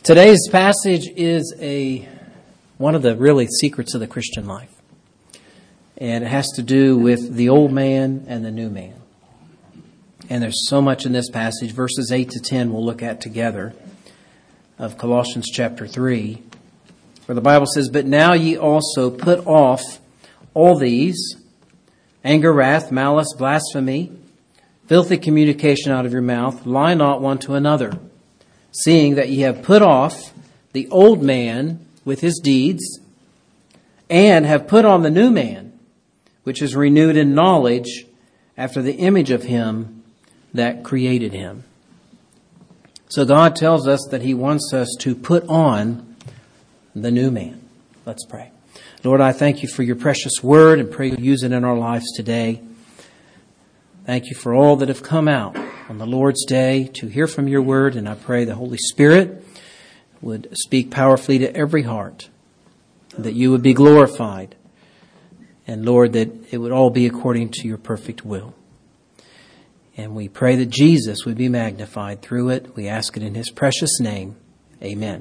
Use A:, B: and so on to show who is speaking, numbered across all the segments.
A: Today's passage is one of the really secrets of the Christian life. And it has to do with the old man and the new man. And there's so much in this passage. Verses 8 to 10 we'll look at together of Colossians chapter 3, where the Bible says, "But now ye also put off all these, anger, wrath, malice, blasphemy, filthy communication out of your mouth. Lie not one to another, seeing that ye have put off the old man with his deeds, and have put on the new man, which is renewed in knowledge after the image of him that created him." So God tells us that He wants us to put on the new man. Let's pray. Lord, I thank You for Your precious word and pray You use it in our lives today. Thank You for all that have come out on the Lord's day to hear from Your word, and I pray the Holy Spirit would speak powerfully to every heart, that You would be glorified, and Lord, that it would all be according to Your perfect will. And we pray that Jesus would be magnified through it. We ask it in His precious name. Amen.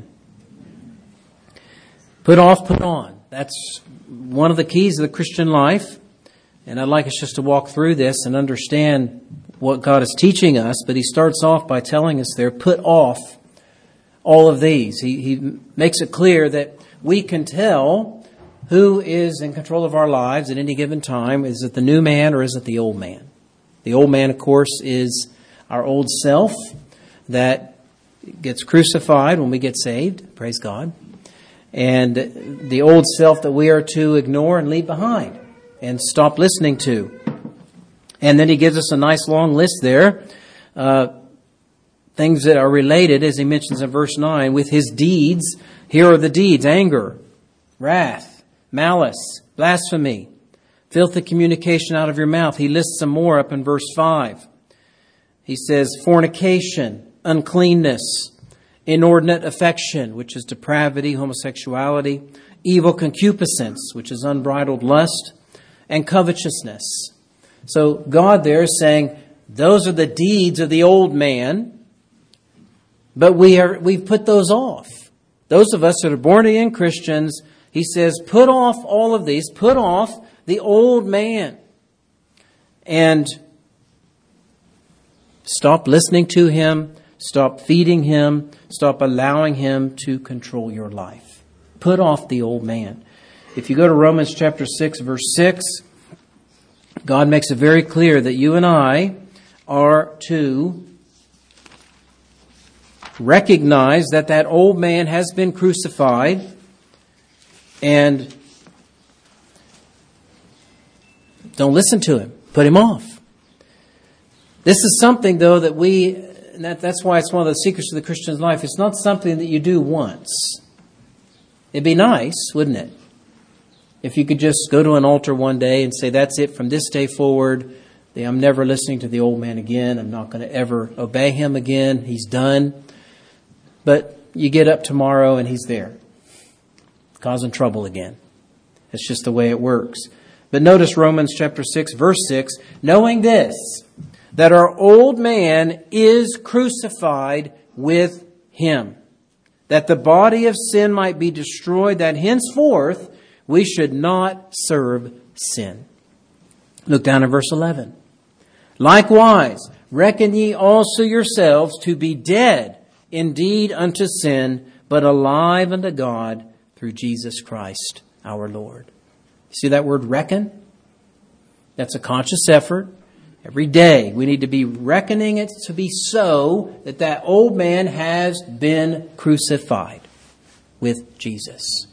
A: Put off, put on. That's one of the keys of the Christian life. And I'd like us just to walk through this and understand what God is teaching us. But He starts off by telling us there, put off all of these. He makes it clear that we can tell who is in control of our lives at any given time. Is it the new man or is it the old man? The old man, of course, is our old self that gets crucified when we get saved. Praise God. And the old self that we are to ignore and leave behind and stop listening to. And then he gives us a nice long list there. Things that are related, as he mentions in verse 9, with his deeds. Here are the deeds: anger, wrath, malice, blasphemy, filthy communication out of your mouth. He lists some more up in verse 5. He says fornication, uncleanness, inordinate affection, which is depravity, homosexuality, evil concupiscence, which is unbridled lust, and covetousness. So God there is saying those are the deeds of the old man, but we've put those off. Those of us that are born again Christians, He says, put off all of these, put off the old man, and stop listening to him, stop feeding him, stop allowing him to control your life. Put off the old man. If you go to Romans chapter 6, verse 6, God makes it very clear that you and I are to recognize that that old man has been crucified, and don't listen to him. Put him off. This is something, though, that that's why it's one of the secrets of the Christian's life. It's not something that you do once. It'd be nice, wouldn't it? If you could just go to an altar one day and say, that's it from this day forward. I'm never listening to the old man again. I'm not going to ever obey him again. He's done. But you get up tomorrow and he's there, causing trouble again. It's just the way it works. But notice Romans chapter 6, verse 6, knowing this, that our old man is crucified with him, that the body of sin might be destroyed, that henceforth we should not serve sin. Look down at verse 11. Likewise, reckon ye also yourselves to be dead indeed unto sin, but alive unto God through Jesus Christ our Lord. See that word reckon? That's a conscious effort. Every day we need to be reckoning it to be so that that old man has been crucified with Jesus.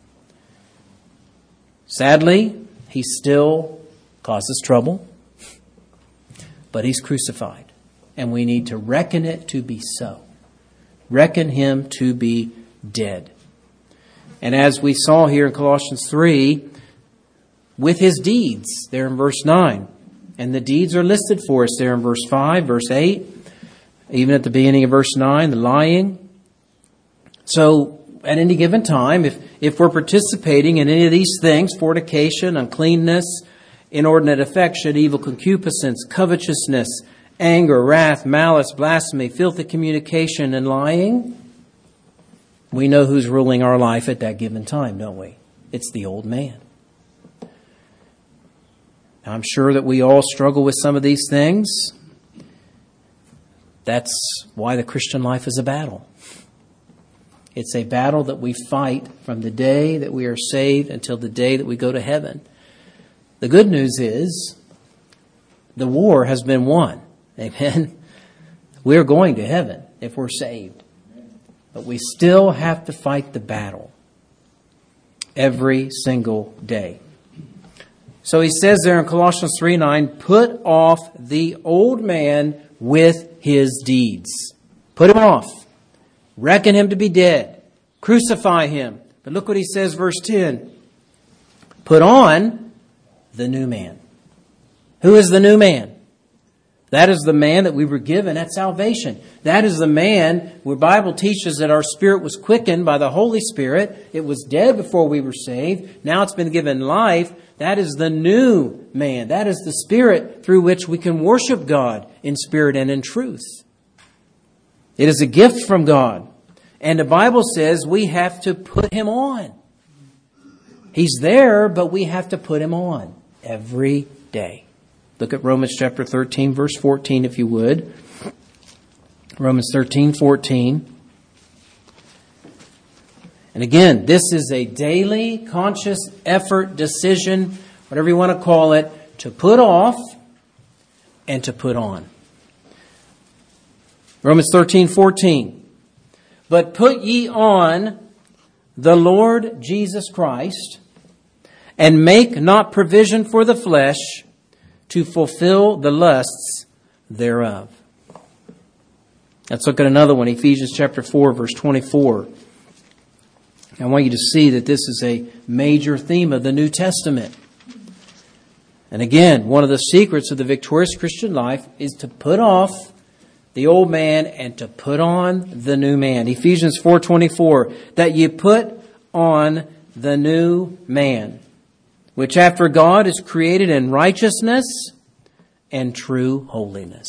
A: Sadly, he still causes trouble, but he's crucified. And we need to reckon it to be so. Reckon him to be dead. And as we saw here in Colossians 3, with his deeds, there in verse 9. And the deeds are listed for us there in verse 5, verse 8, even at the beginning of verse 9, the lying. So at any given time, if we're participating in any of these things, fornication, uncleanness, inordinate affection, evil concupiscence, covetousness, anger, wrath, malice, blasphemy, filthy communication, and lying, We know who's ruling our life at that given time, don't we? It's the old man. Now, I'm sure that we all struggle with some of these things. That's why the Christian life is a battle. It's a battle that we fight from the day that we are saved until the day that we go to heaven. The good news is the war has been won. Amen. We're going to heaven if we're saved. But we still have to fight the battle every single day. So he says there in Colossians 3:9, put off the old man with his deeds. Put him off. Reckon him to be dead. Crucify him. But look what he says, verse 10. Put on the new man. Who is the new man? That is the man that we were given at salvation. That is the man where the Bible teaches that our spirit was quickened by the Holy Spirit. It was dead before we were saved. Now it's been given life. That is the new man. That is the spirit through which we can worship God in spirit and in truth. It is a gift from God. And the Bible says we have to put him on. He's there, but we have to put him on every day. Look at Romans chapter 13, verse 14, if you would. Romans 13:14. And again, this is a daily, conscious effort, decision, whatever you want to call it, to put off and to put on. Romans 13:14. But put ye on the Lord Jesus Christ, and make not provision for the flesh to fulfill the lusts thereof. Let's look at another one, Ephesians chapter 4, verse 24. I want you to see that this is a major theme of the New Testament. And again, one of the secrets of the victorious Christian life is to put off the old man and to put on the new man. Ephesians 4:24, that ye put on the new man, which after God is created in righteousness and true holiness.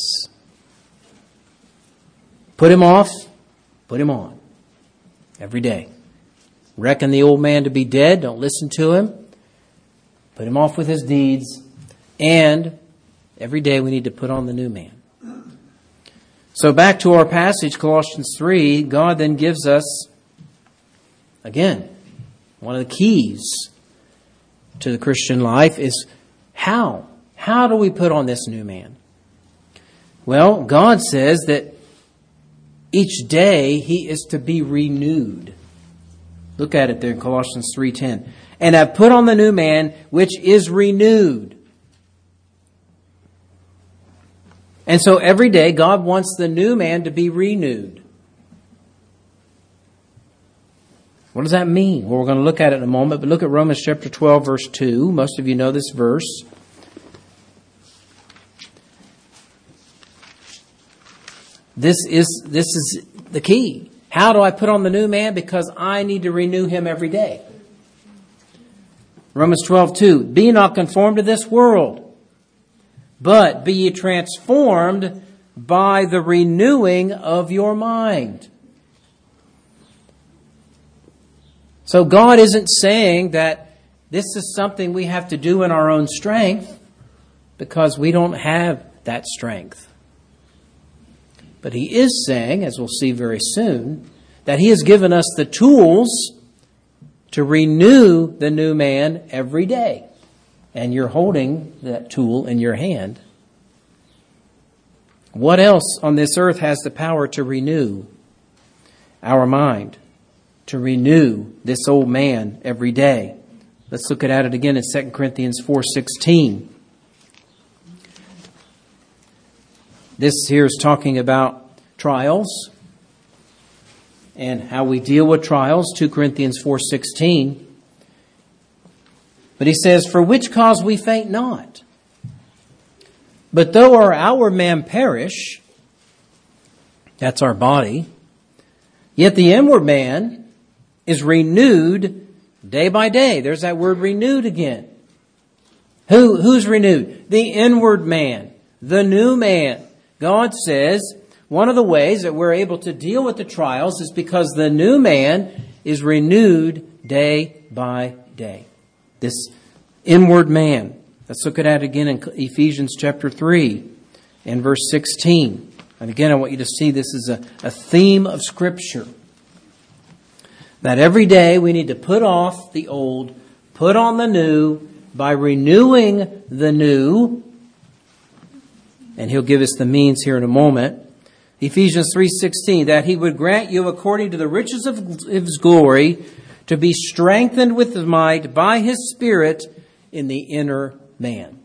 A: Put him off, put him on every day. Reckon the old man to be dead. Don't listen to him. Put him off with his deeds. And every day we need to put on the new man. So back to our passage, Colossians 3, God then gives us, again, one of the keys to the Christian life is how? How do we put on this new man? Well, God says that each day he is to be renewed. Look at it there in Colossians 3:10. And have put on the new man, which is renewed. And so every day God wants the new man to be renewed. What does that mean? Well, we're going to look at it in a moment, but look at Romans chapter 12, verse 2. Most of you know this verse. This is the key. How do I put on the new man? Because I need to renew him every day. Romans 12:2. Be not conformed to this world, but be ye transformed by the renewing of your mind. So God isn't saying that this is something we have to do in our own strength, because we don't have that strength. But he is saying, as we'll see very soon, that he has given us the tools to renew the new man every day. And you're holding that tool in your hand. What else on this earth has the power to renew our mind? To renew this old man every day? Let's look at it again in 2 Corinthians 4:16. This here is talking about trials and how we deal with trials, 2 Corinthians 4:16. But he says, for which cause we faint not. But though our outward man perish, that's our body, yet the inward man is renewed day by day. There's that word renewed again. Who's renewed? The inward man, the new man. God says, One of the ways that we're able to deal with the trials is because the new man is renewed day by day. This inward man. Let's look at that again in Ephesians chapter 3 and verse 16. And again, I want you to see this is a theme of Scripture. That every day we need to put off the old, put on the new, by renewing the new. And he'll give us the means here in a moment. Ephesians 3:16, that he would grant you according to the riches of his glory to be strengthened with might by his Spirit in the inner man.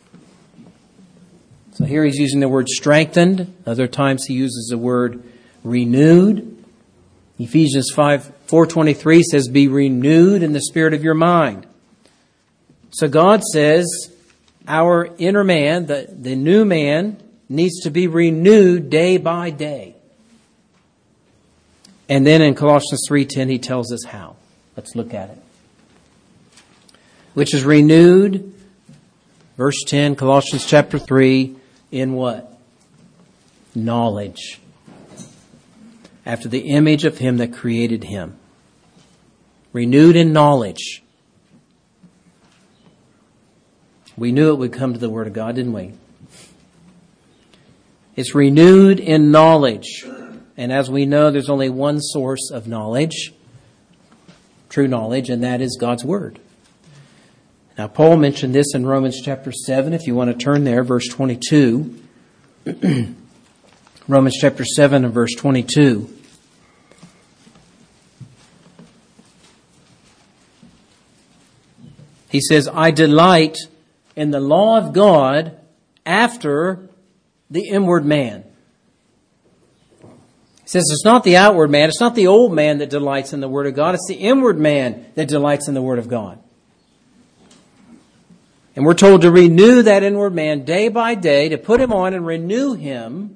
A: So here he's using the word strengthened. Other times he uses the word renewed. Ephesians 4:23 says, be renewed in the spirit of your mind. So God says our inner man, the new man, needs to be renewed day by day. And then in Colossians 3:10 he tells us how. Let's look at it. Which is renewed, verse 10, Colossians chapter 3, in what? Knowledge. After the image of him that created him. Renewed in knowledge. We knew it would come to the Word of God, didn't we? It's renewed in knowledge. And as we know, there's only one source of knowledge, true knowledge, and that is God's Word. Now, Paul mentioned this in Romans chapter 7, if you want to turn there, verse 22. Romans chapter 7 and verse 22. He says, I delight in the law of God after the inward man. He says it's not the outward man, it's not the old man that delights in the Word of God, it's the inward man that delights in the Word of God. And we're told to renew that inward man day by day, to put him on and renew him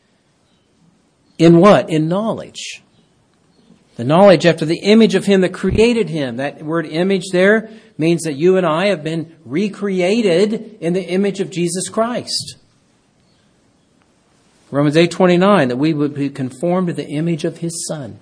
A: in what? In knowledge. The knowledge after the image of him that created him. That word image there means that you and I have been recreated in the image of Jesus Christ. Romans 8:29, that we would be conformed to the image of his Son.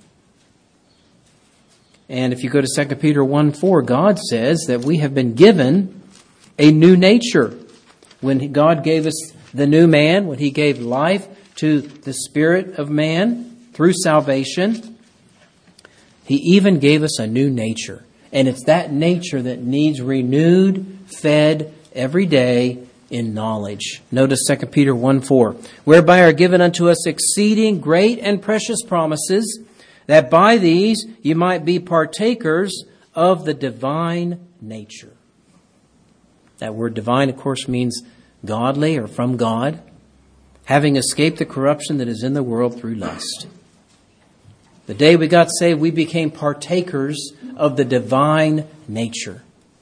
A: And if you go to 2 Peter 1:4, God says that we have been given a new nature. When God gave us the new man, when he gave life to the spirit of man through salvation, he even gave us a new nature. And it's that nature that needs renewed, fed every day in knowledge. Notice 2 Peter 1:4, whereby are given unto us exceeding great and precious promises, that by these you might be partakers of the divine nature. That word divine, of course, means godly or from God, having escaped the corruption that is in the world through lust. The day we got saved, we became partakers of the divine nature.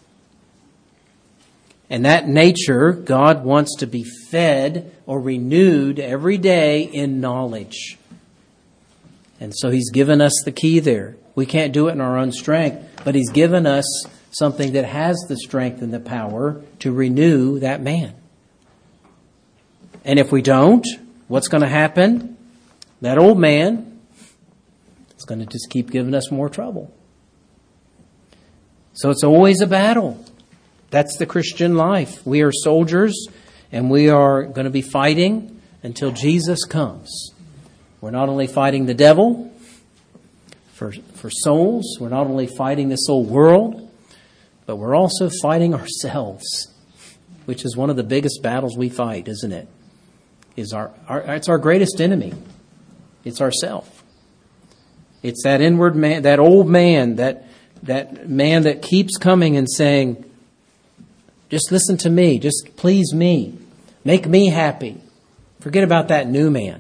A: And that nature, God wants to be fed or renewed every day in knowledge. And so he's given us the key there. We can't do it in our own strength, but he's given us something that has the strength and the power to renew that man. And if we don't, what's going to happen? That old man is going to just keep giving us more trouble. So it's always a battle. That's the Christian life. We are soldiers, and we are going to be fighting until Jesus comes. We're not only fighting the devil for souls, we're not only fighting this old world, but we're also fighting ourselves, which is one of the biggest battles we fight, isn't it? It's our greatest enemy. It's ourself. It's that inward man, that old man, that man that keeps coming and saying, just listen to me, just please me, make me happy. Forget about that new man.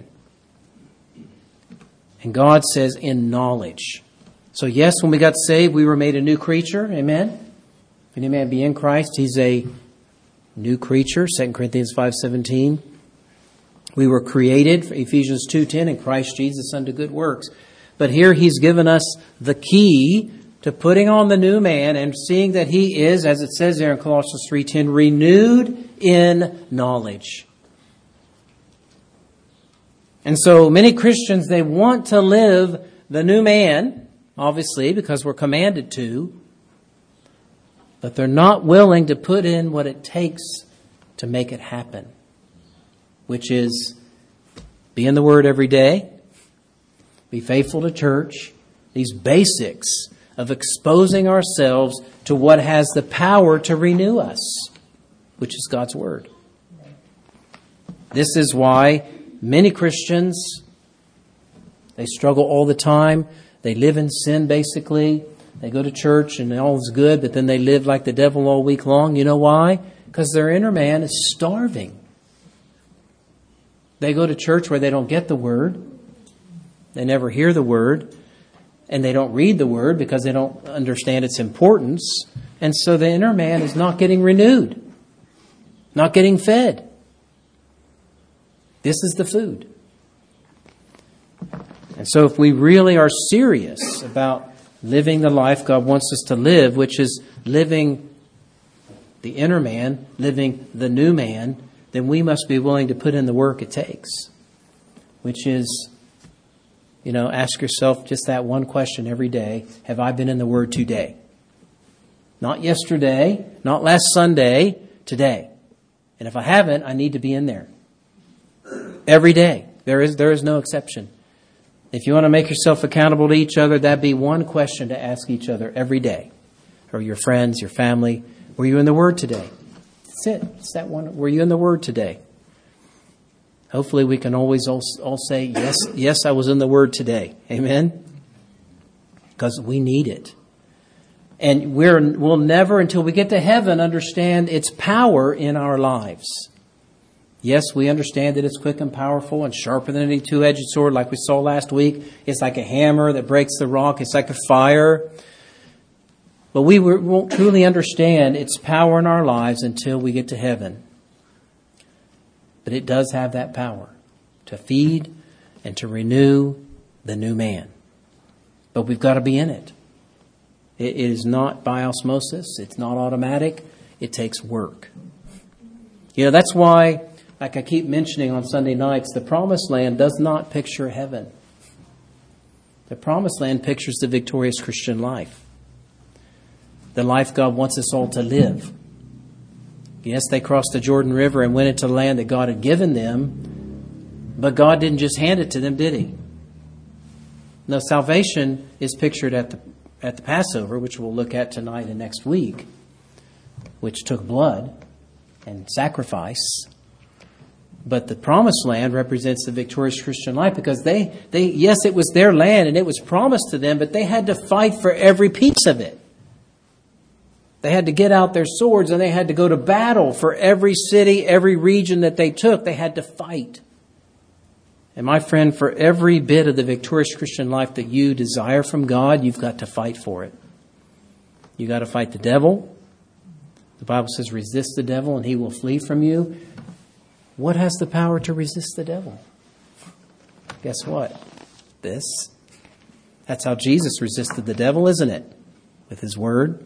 A: And God says in knowledge. So yes, when we got saved, we were made a new creature. Amen? If any man be in Christ, he's a new creature. 2 Corinthians 5:17. We were created, Ephesians 2:10, in Christ Jesus unto good works. But here he's given us the key to putting on the new man and seeing that he is, as it says there in Colossians 3:10, renewed in knowledge. And so many Christians, they want to live the new man, obviously, because we're commanded to, but they're not willing to put in what it takes to make it happen, which is be in the Word every day, be faithful to church, these basics of exposing ourselves to what has the power to renew us, which is God's Word. This is why many Christians, they struggle all the time. They live in sin, basically. They go to church and all is good, but then they live like the devil all week long. You know why? Because their inner man is starving. They go to church where they don't get the Word. They never hear the Word. And they don't read the Word because they don't understand its importance. And so the inner man is not getting renewed, not getting fed. This is the food. And so if we really are serious about living the life God wants us to live, which is living the inner man, living the new man, then we must be willing to put in the work it takes, which is, ask yourself just that one question every day. Have I been in the Word today? Not yesterday, not last Sunday, today. And if I haven't, I need to be in there. Every day. There is no exception. If you want to make yourself accountable to each other, that'd be one question to ask each other every day. Or your friends, your family. Were you in the Word today? That's it. It's that one. Were you in the Word today? Hopefully we can always all say, yes, I was in the Word today. Amen? Because we need it. And we'll never, until we get to heaven, understand its power in our lives. Yes, we understand that it's quick and powerful and sharper than any two-edged sword, like we saw last week. It's like a hammer that breaks the rock. It's like a fire. But we won't truly understand its power in our lives until we get to heaven. But it does have that power to feed and to renew the new man. But we've got to be in it. It is not by osmosis. It's not automatic. It takes work. That's why, like I keep mentioning on Sunday nights, the Promised Land does not picture heaven. The Promised Land pictures the victorious Christian life. The life God wants us all to live. Yes, they crossed the Jordan River and went into the land that God had given them, but God didn't just hand it to them, did He? No, salvation is pictured at the Passover, which we'll look at tonight and next week, which took blood and sacrifice. But the Promised Land represents the victorious Christian life because yes, it was their land and it was promised to them, but they had to fight for every piece of it. They had to get out their swords and they had to go to battle for every city, every region that they took. They had to fight. And my friend, for every bit of the victorious Christian life that you desire from God, you've got to fight for it. You've got to fight the devil. The Bible says, resist the devil and he will flee from you. What has the power to resist the devil? Guess what? This. That's how Jesus resisted the devil, isn't it? With His Word.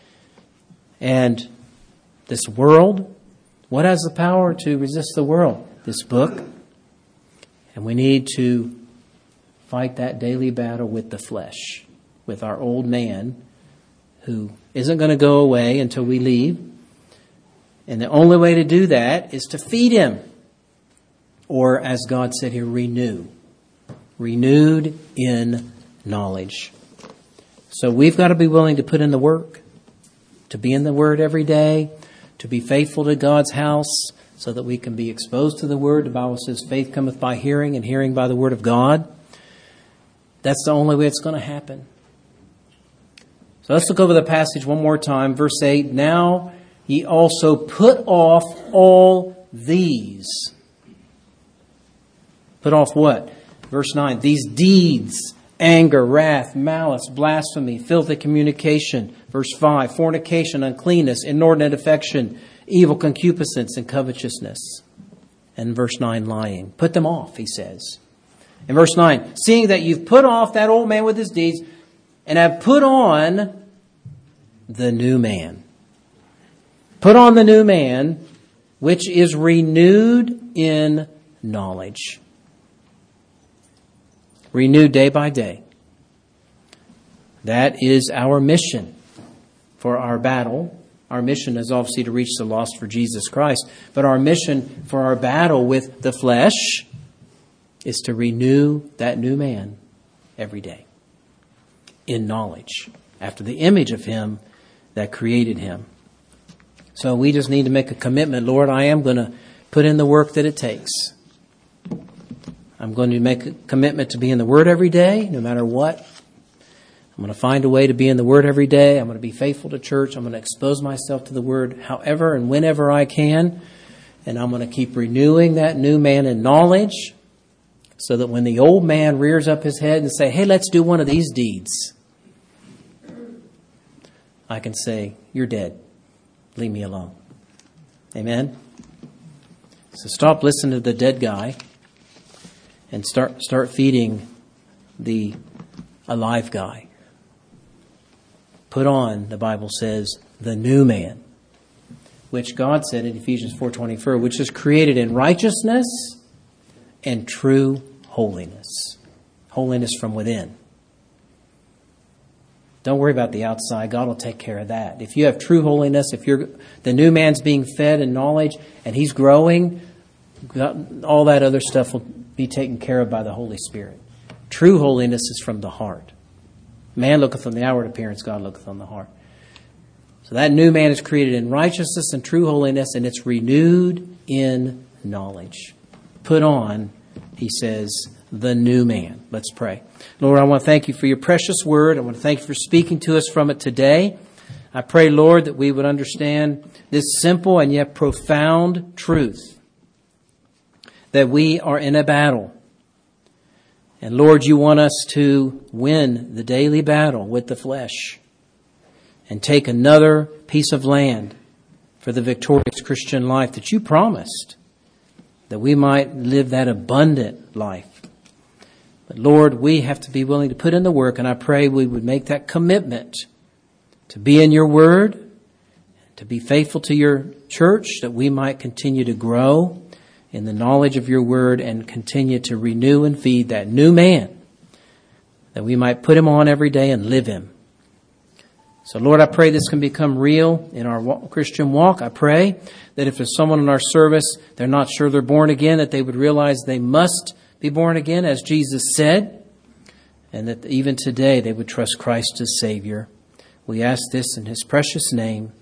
A: And this world, what has the power to resist the world? This book. And we need to fight that daily battle with the flesh, with our old man who isn't going to go away until we leave. And the only way to do that is to feed him. Or, as God said here, renew. Renewed in knowledge. So we've got to be willing to put in the work, to be in the Word every day, to be faithful to God's house so that we can be exposed to the Word. The Bible says faith cometh by hearing and hearing by the Word of God. That's the only way it's going to happen. So let's look over the passage one more time. Verse 8, now ye also put off all these. Put off what? Verse 9, these deeds, anger, wrath, malice, blasphemy, filthy communication. Verse 5, fornication, uncleanness, inordinate affection, evil concupiscence, and covetousness. And verse 9, lying. Put them off, he says. In verse 9, seeing that you've put off that old man with his deeds and have put on the new man. Put on the new man, which is renewed in knowledge. renewed day by day. That is our mission for our battle. Our mission is obviously to reach the lost for Jesus Christ. But our mission for our battle with the flesh is to renew that new man every day in knowledge, after the image of Him that created him. So we just need to make a commitment. Lord, I am going to put in the work that it takes. I'm going to make a commitment to be in the Word every day, no matter what. I'm going to find a way to be in the Word every day. I'm going to be faithful to church. I'm going to expose myself to the Word however and whenever I can. And I'm going to keep renewing that new man in knowledge so that when the old man rears up his head and say, hey, let's do one of these deeds, I can say, you're dead. Leave me alone. Amen? So stop listening to the dead guy and start feeding the alive guy. Put on, the Bible says, the new man, which God said in Ephesians 4:24, which is created in righteousness and true holiness. Holiness from within. Don't worry about the outside. God will take care of that. If you have true holiness, if the new man's being fed in knowledge and he's growing, all that other stuff will be taken care of by the Holy Spirit. True holiness is from the heart. Man looketh on the outward appearance, God looketh on the heart. So that new man is created in righteousness and true holiness, and it's renewed in knowledge. Put on, he says, the new man. Let's pray. Lord, I want to thank you for your precious word. I want to thank you for speaking to us from it today. I pray, Lord, that we would understand this simple and yet profound truth, that we are in a battle. And Lord, you want us to win the daily battle with the flesh and take another piece of land for the victorious Christian life that you promised, that we might live that abundant life. But Lord, we have to be willing to put in the work, and I pray we would make that commitment to be in your word, to be faithful to your church, that we might continue to grow in the knowledge of your word and continue to renew and feed that new man, that we might put him on every day and live him. So Lord, I pray this can become real in our Christian walk. I pray that if there's someone in our service, they're not sure they're born again, that they would realize they must be born again, as Jesus said, and that even today they would trust Christ as Savior. We ask this in His precious name.